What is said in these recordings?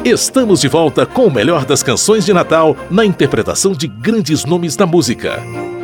Estamos de volta com o melhor das canções de Natal na interpretação de grandes nomes da música.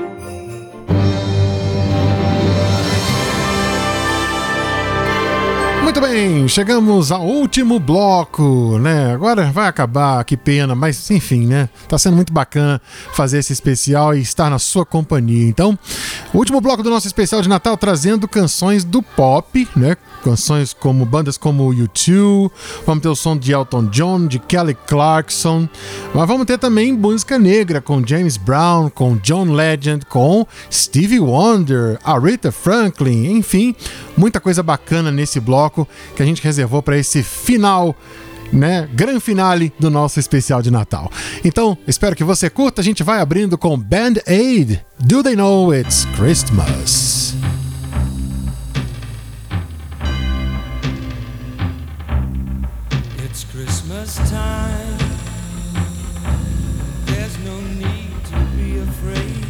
Muito bem, chegamos ao último bloco, né? Agora vai acabar, que pena, mas enfim, né? Tá sendo muito bacana fazer esse especial e estar na sua companhia. Então, o último bloco do nosso especial de Natal trazendo canções do pop, né? Canções como bandas como U2, vamos ter o som de Elton John, de Kelly Clarkson, mas vamos ter também música negra com James Brown, com John Legend, com Stevie Wonder, Aretha Franklin, enfim, muita coisa bacana nesse bloco que a gente reservou para esse final, né, grande finale do nosso especial de Natal. Então, espero que você curta. A gente vai abrindo com Band Aid, Do They Know It's Christmas? It's Christmas time. There's no need to be afraid.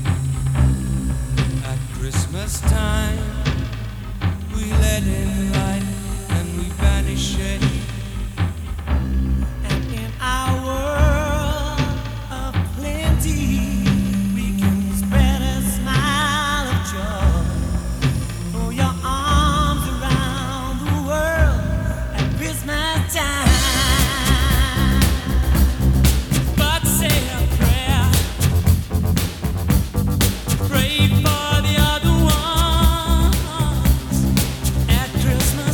At Christmas time, we let in light and we banish shade. And in our world of plenty, we can spread a smile of joy. Throw your arms around the world at Christmas time. But say a prayer, pray for the other ones at Christmas.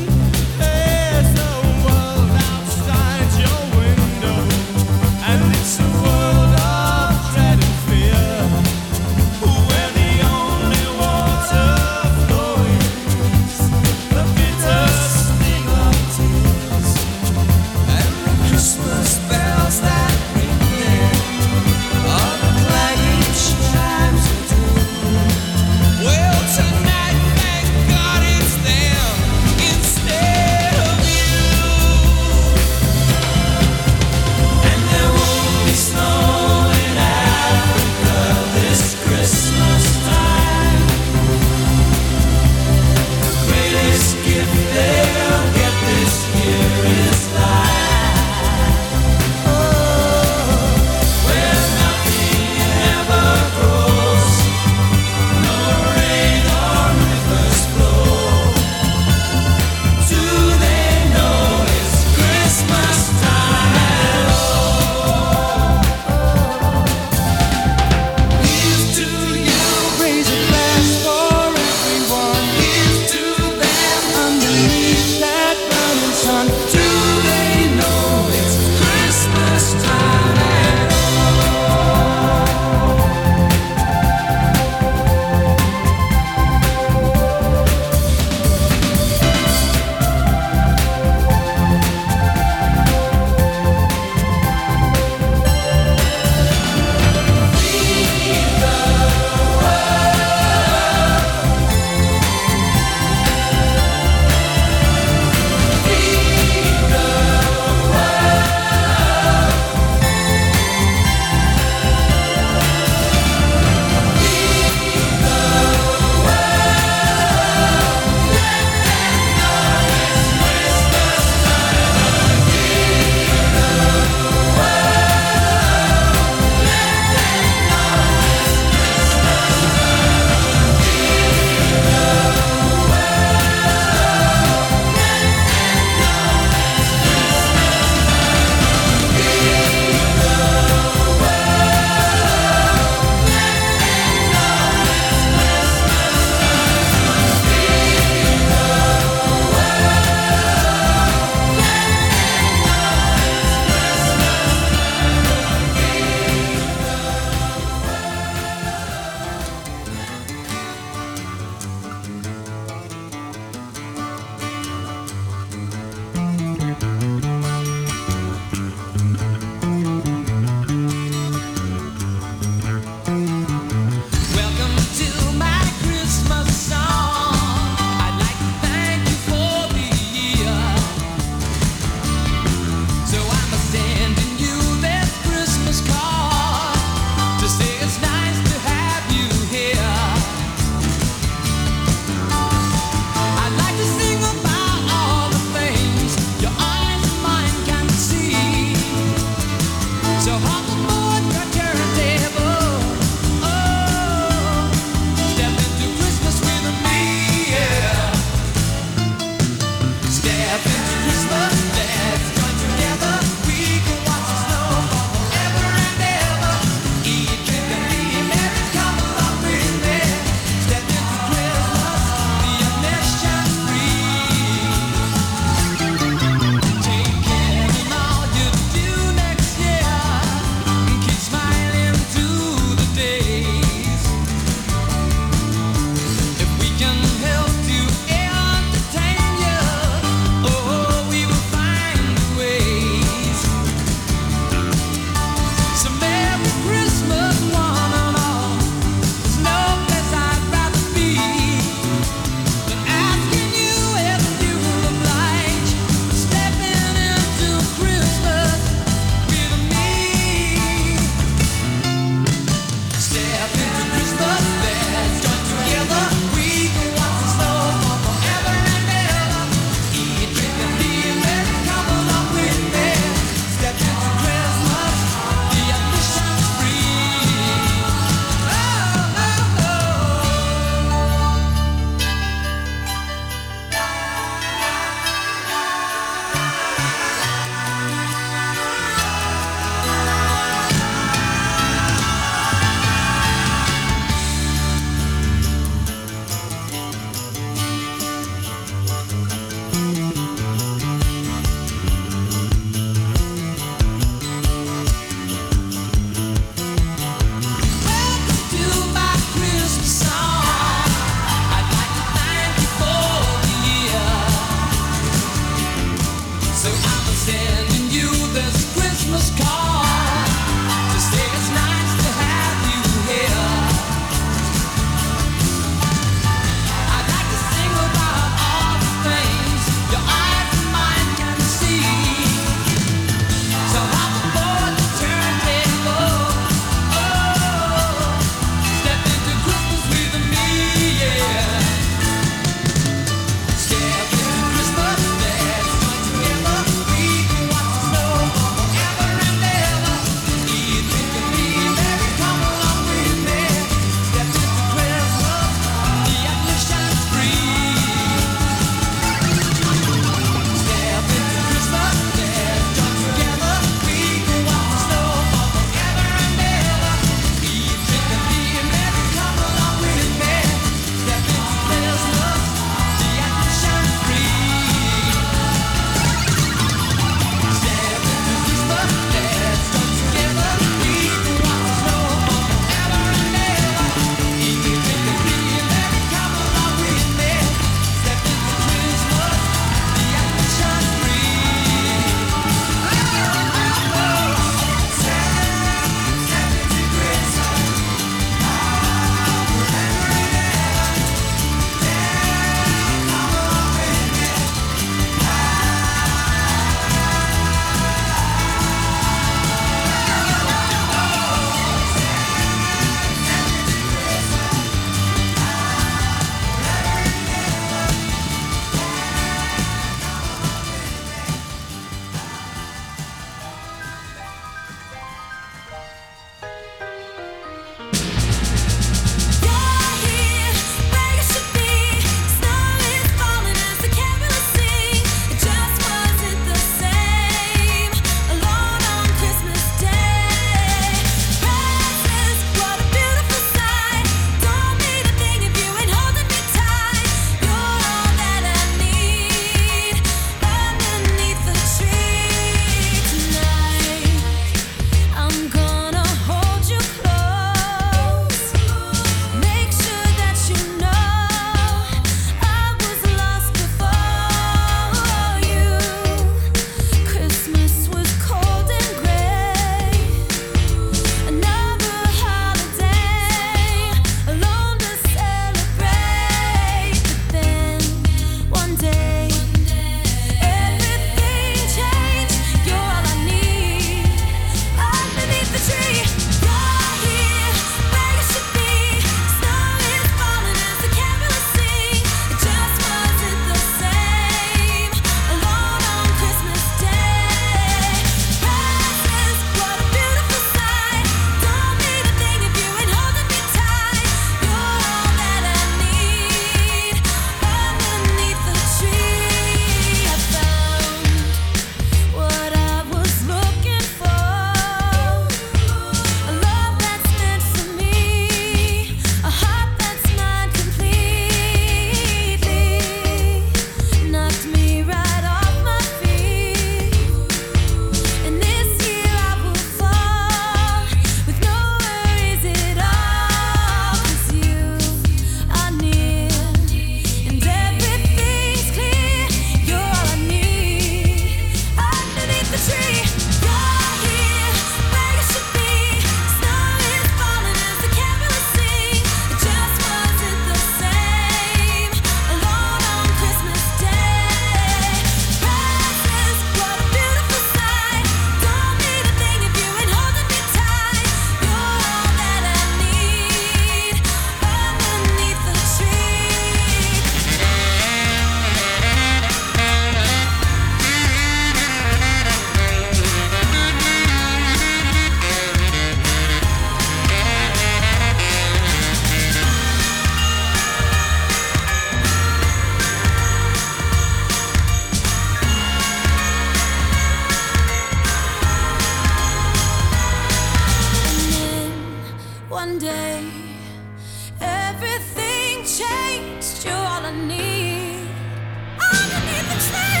day. Everything changed, you're all I need. Underneath the tree.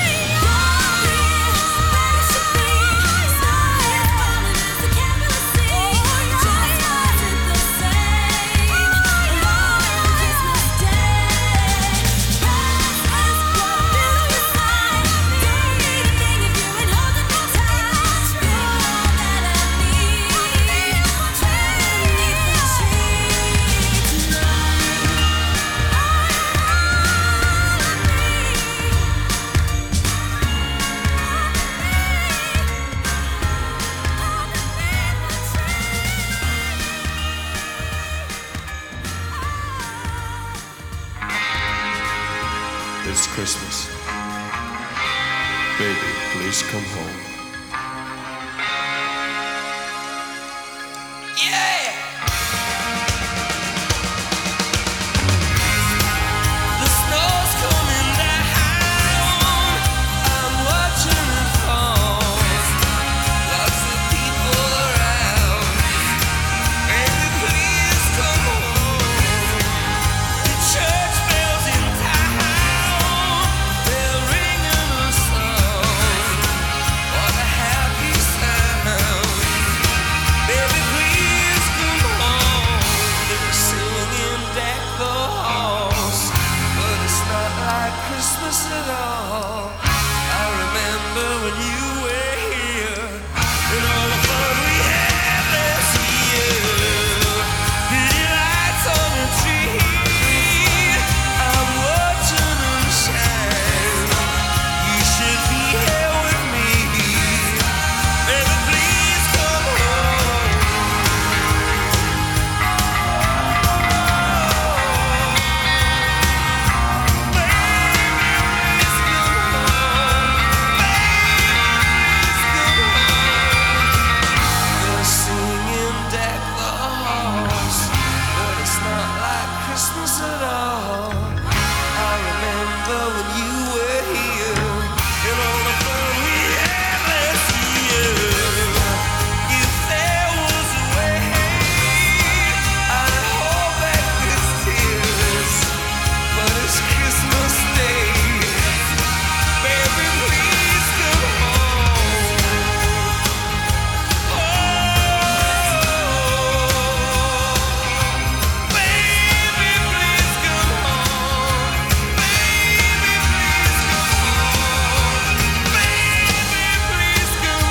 It's Christmas. Baby, please come home. Yeah! The snow's coming down. I'm watching it fall. Lots of people around. Baby, please come home. The church bells in town, they're ringing a song. What a happy sound. Baby, please come home. They're singing Deck the Halls, but it's not like Christmas at all. I remember when you were here and all the fun we had last year. Pretty lights on the tree, I'm watching them shine. You should be here with me. Baby, please come home. They're singing Deck the Halls, but it's not like Christmas at all. I remember when you were here and all the fun we had last year. If there was a way, I'd hold back these tears, but it's Christmas Day. Baby, please come home. Baby, please come home. Baby, please come home. Baby, please come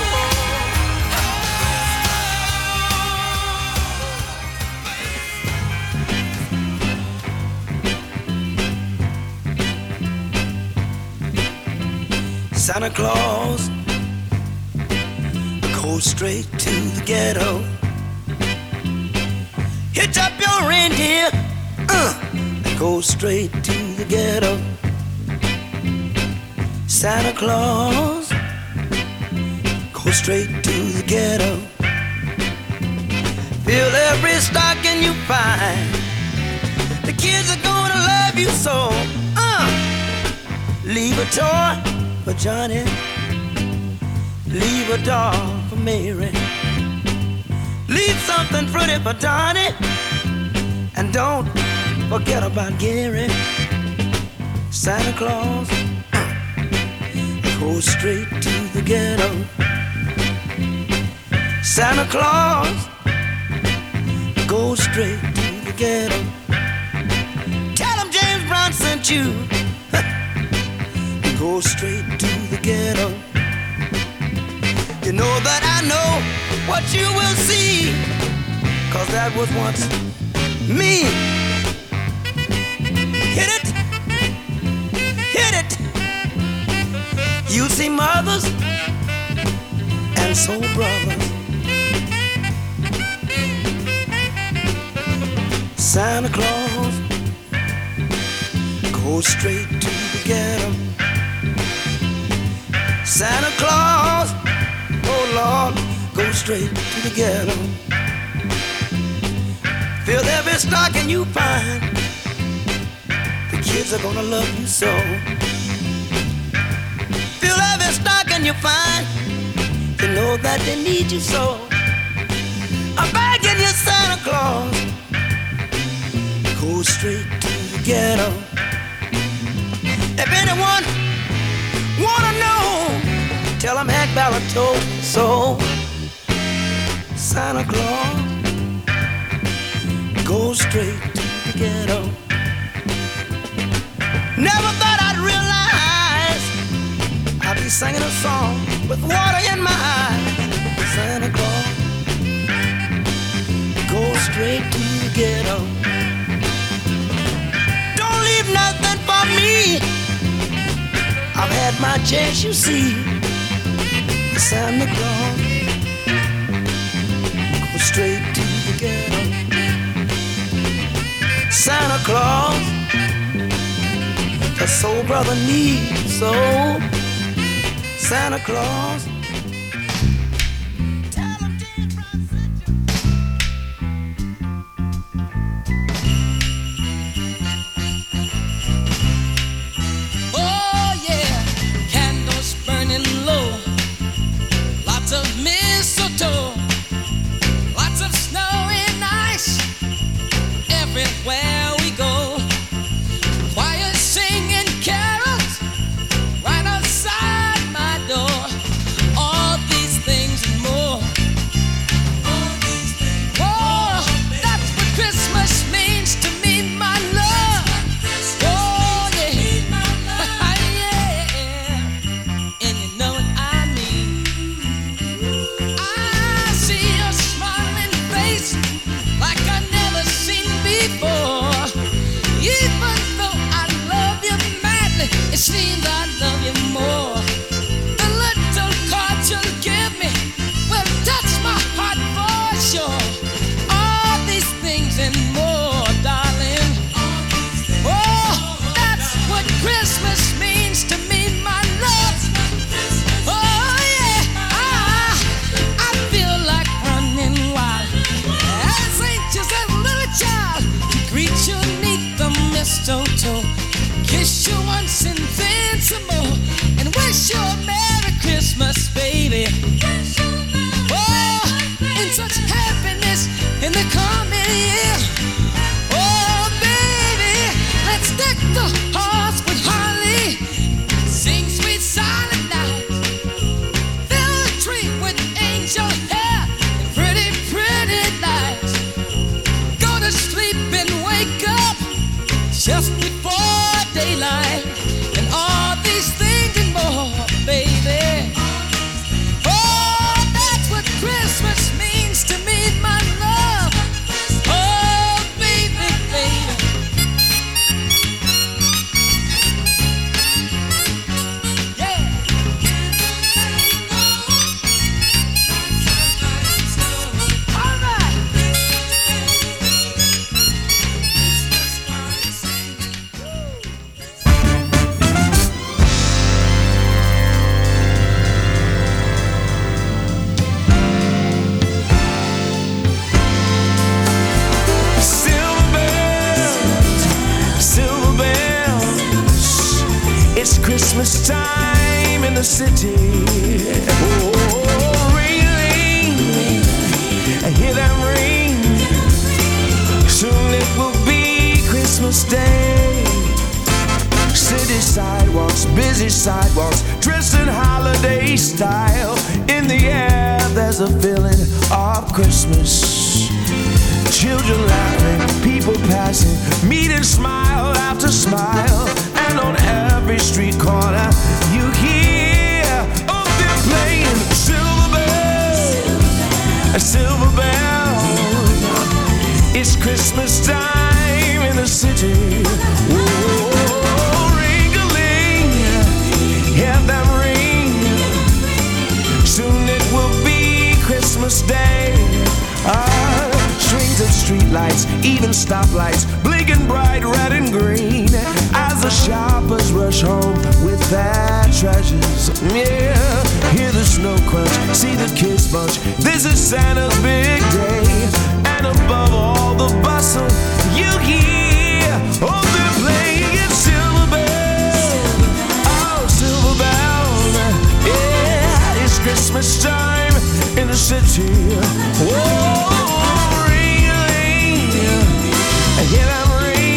home. Santa Claus goes straight to the ghetto. Hitch up your reindeer, go straight to the ghetto. Santa Claus, go straight to the ghetto. Fill every stocking you find. The kids are gonna love you so. Leave a toy for Johnny, leave a doll for Mary, leave something pretty for Donnie, and don't forget about Gary. Santa Claus, go straight to the ghetto. Santa Claus, go straight to the ghetto. Tell him James Brown sent you. Go straight to the ghetto. You know that I know what you will see, 'cause that was once me. Hit it, hit it. You see mothers and soul brothers. Santa Claus, go straight to the ghetto. Santa Claus, oh Lord, go straight to the ghetto. Fill every stocking you find. The kids are gonna love you so. Fill every stocking you find. You know that they need you so. I'm begging you, Santa Claus, go straight to the ghetto. If anyone wanna know, tell him Hank Ballard told me so. Santa Claus goes straight to the ghetto. Never thought I'd realize I'd be singing a song with water in my eyes. Santa Claus goes straight to the ghetto. Don't leave nothing for me. I've had my chance, you see. Santa Claus goes straight to the ghetto. Santa Claus, the soul brother needs so. Santa Claus, tell him Jane Oh yeah, candles burning low, lots of mistletoe, lots of snow and ice everywhere we go. Choir singing carols right outside my door. All these things and more. Oh, that's what Christmas means to me, my love. Oh yeah, yeah, and you know what I mean. I see your smiling face like I never seen before. Even though I love you madly, it seems I love you more. The little card you'll give me will touch my heart for sure. All these things and more, darling. Oh, that's what Christmas means to me, my love. Oh yeah, I feel like running wild as anxious as a little child to greet you 'neath the mistletoe, kiss you once and then some more, and wish you a Merry Christmas, baby. Oh, in such happiness in the coming year. Oh, baby, let's deck the halls with holly, sing sweet silent night, fill the tree with angel hair and pretty, pretty lights. Go to sleep and wake up just before daylight, and all these things and more, baby. Oh, that's what Christmas means to me, my love. Oh, baby, baby. Yeah. All right. silver bells, it's Christmas time in the city. Oh, ring, I hear them ring. Soon it will be Christmas Day. City sidewalks, busy sidewalks, dressed in holiday style. In the air, there's a feeling of Christmas. Children laughing, people passing, meeting smile after smile. And on every street corner, you hear of them playing silver bells, a silver bell. It's Christmas time in the city. Oh, ring-a-ling, hear them ring. Soon it will be Christmas Day. Strings of streetlights, even stoplights, blinking bright red and green, as the shoppers rush home with their treasures. Yeah, hear the snow crunch, see the kids bunch. This is Santa's big day, and above all the bustle, you hear oh, they're playing it silver bells. Oh, silver bells. Yeah, it's Christmas time in the city. Whoa. I hear them ring.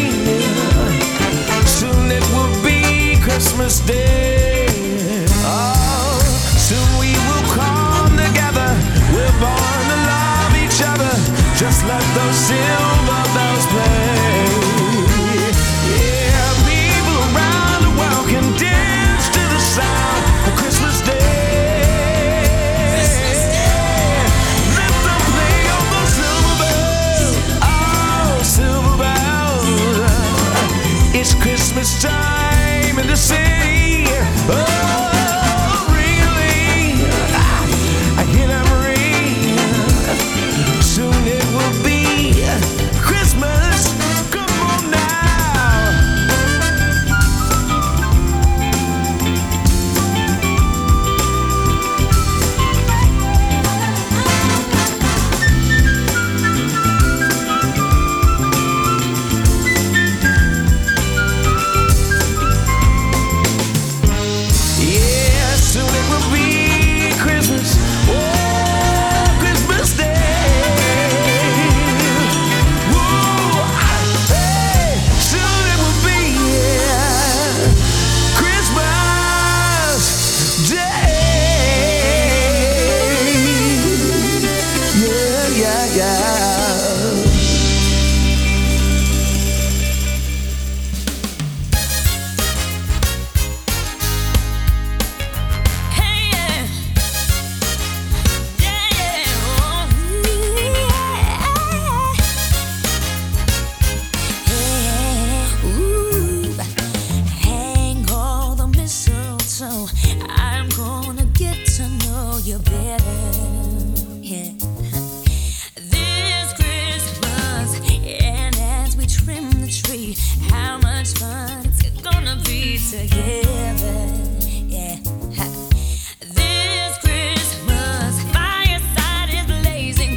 see how much fun it's gonna be together. Yeah. Ha. This Christmas, fireside is blazing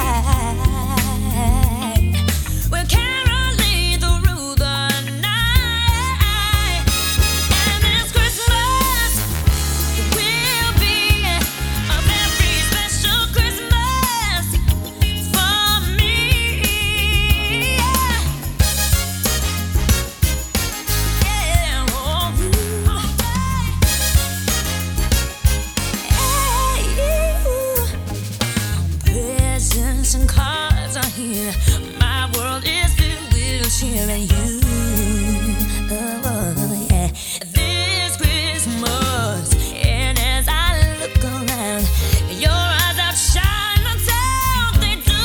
bright. We're caroling through the night, and this Christmas will be a very special Christmas for me. Yeah, oh, presents and cards are here. My world is filled with cheer and you. Oh, yeah. This Christmas, and as I look around, your eyes outshine the town they do.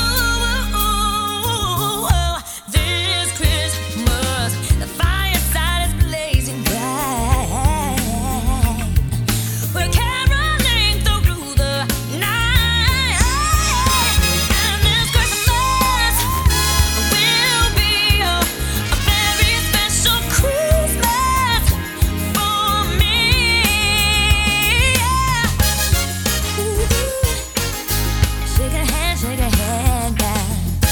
This Christmas, the fireside is blazing bright. We're caroling through the night, and this Christmas will be a very special Christmas for me. Ooh, shake a hand, guy.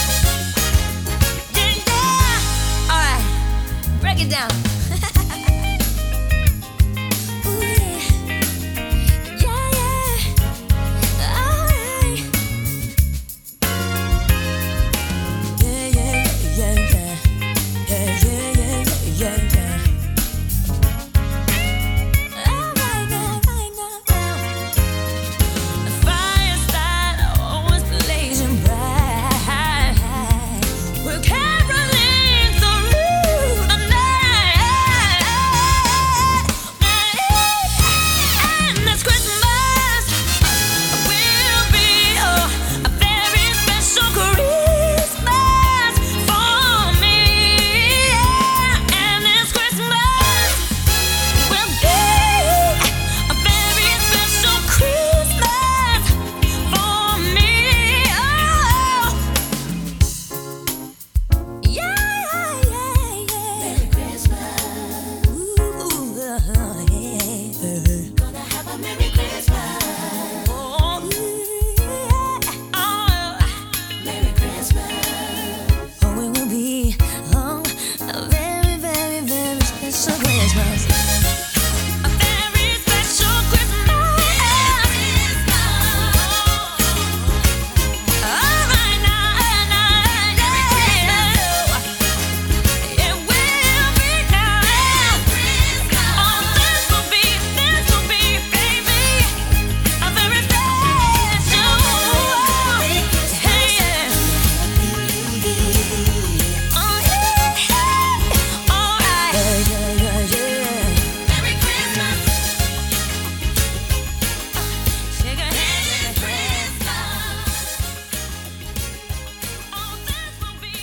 Yeah. All right, break it down. Ooh, yeah. All right. Yeah. All right now. The fireside always blazing bright. We're caroling through the night, and this Christmas will be a very special Christmas for me. And this Christmas will be a very special Christmas for me. Oh, yeah. Merry Christmas. Ooh, yeah. Gonna have a Merry Christmas. Oh, yeah. Oh, Merry Christmas. Oh, it will be a very, very, very special Christmas. A very special Christmas. All right now, it will be now. Oh, this will be, baby, a very special. Hey, yeah. Oh, yeah. All right. Yeah. Merry Christmas. Shake a hand. Christmas. Oh, this will be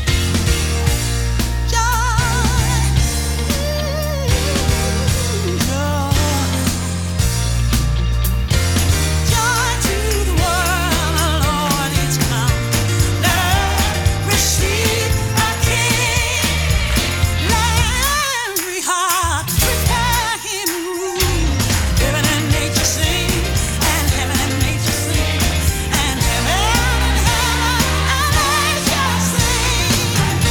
joy to the world, the Lord is come. Let earth receive a King. Let every heart prepare Him room. Heaven and nature sing, and heaven and nature sing, and heaven and nature sing.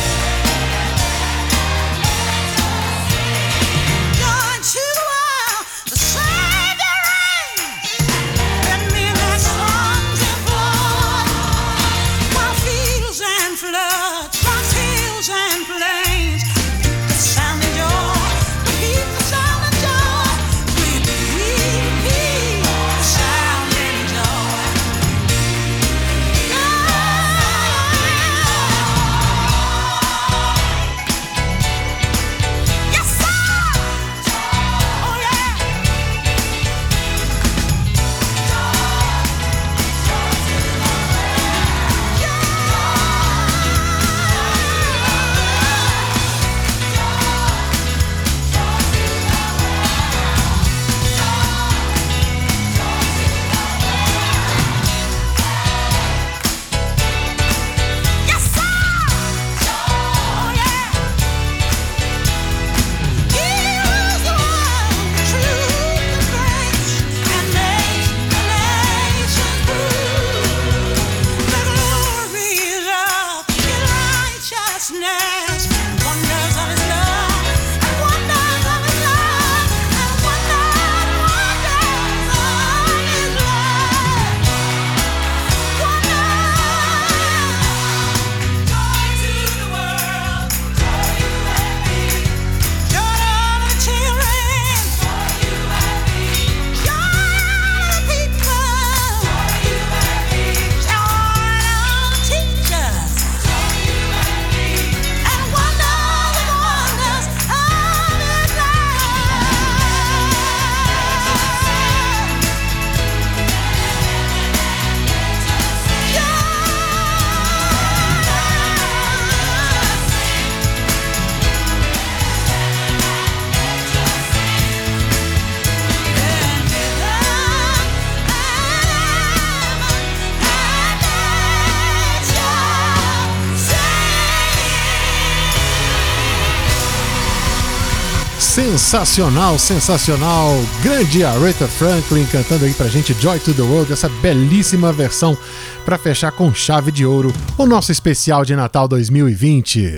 Joy to the world, the Savior reigns. Let midnight songs implore, while fields and floods, rocks, hills and plains, the sound of joy, repeat the sound of joy, repeat the sound of joy. Yes, sir. Oh, yeah. Sensacional, sensacional. Grande Aretha Franklin cantando aí pra gente Joy to the World, essa belíssima versão pra fechar com chave de ouro o nosso especial de Natal 2020.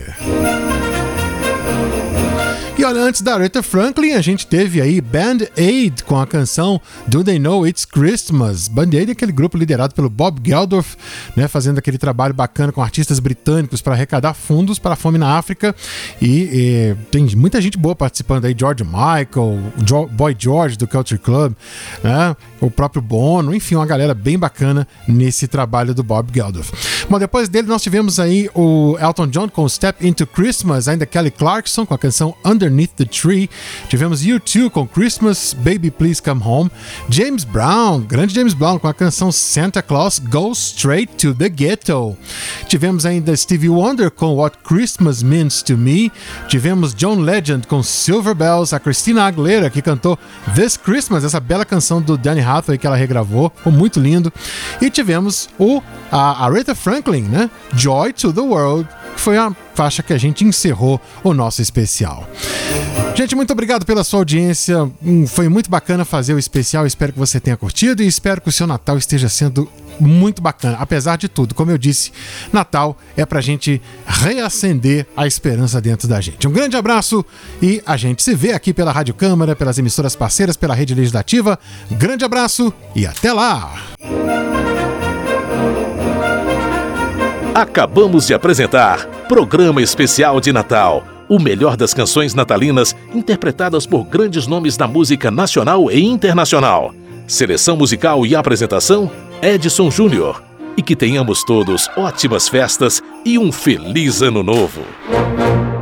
E olha, antes da Aretha Franklin, a gente teve aí Band Aid com a canção Do They Know It's Christmas? Band Aid é aquele grupo liderado pelo Bob Geldof, né, fazendo aquele trabalho bacana com artistas britânicos para arrecadar fundos para a fome na África. E tem muita gente boa participando aí, George Michael, Boy George do Country Club, né, o próprio Bono, enfim, uma galera bem bacana nesse trabalho do Bob Geldof. Bom, depois dele nós tivemos aí o Elton John com Step Into Christmas, ainda Kelly Clarkson com a canção Underneath the Tree. Tivemos U2 com Christmas, Baby Please Come Home. James Brown, grande James Brown com a canção Santa Claus Goes Straight to the Ghetto. Tivemos ainda Stevie Wonder com What Christmas Means to Me. Tivemos John Legend com Silver Bells. A Christina Aguilera que cantou This Christmas, essa bela canção do Danny Hathaway que ela regravou, ficou muito lindo. E tivemos a Aretha Franklin, né? Joy to the World, que foi a faixa que a gente encerrou o nosso especial. Gente, muito obrigado pela sua audiência. Foi muito bacana fazer o especial. Espero que você tenha curtido e espero que o seu Natal esteja sendo muito bacana. Apesar de tudo, como eu disse, Natal é pra gente reacender a esperança dentro da gente. Um grande abraço e a gente se vê aqui pela Rádio Câmara, pelas emissoras parceiras, pela Rede Legislativa. Grande abraço e até lá! Acabamos de apresentar Programa Especial de Natal. O melhor das canções natalinas interpretadas por grandes nomes da música nacional e internacional. Seleção musical e apresentação, Edson Júnior. E que tenhamos todos ótimas festas e um feliz ano novo.